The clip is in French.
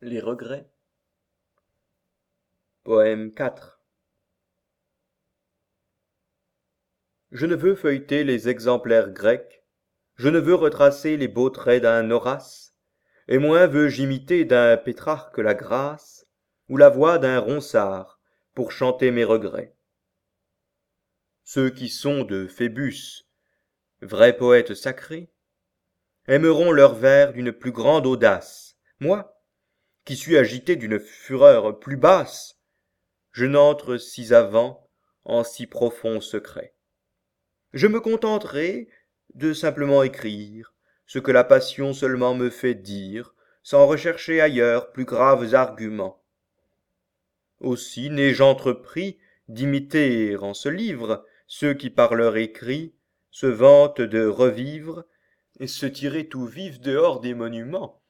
Les regrets. Poème 4. Je ne veux feuilleter les exemplaires grecs, je ne veux retracer les beaux traits d'un Horace, et moins veux-je imiter d'un Pétrarque la grâce, ou la voix d'un Ronsard, pour chanter mes regrets. Ceux qui sont de Phébus, vrais poètes sacrés, aimeront leurs vers d'une plus grande audace. Moi, qui suis agité d'une fureur plus basse, je n'entre si avant en si profond secret. Je me contenterai de simplement écrire ce que la passion seulement me fait dire, sans rechercher ailleurs plus graves arguments. Aussi n'ai-je entrepris d'imiter en ce livre ceux qui par leur écrit se vantent de revivre et se tirer tout vifs dehors des monuments.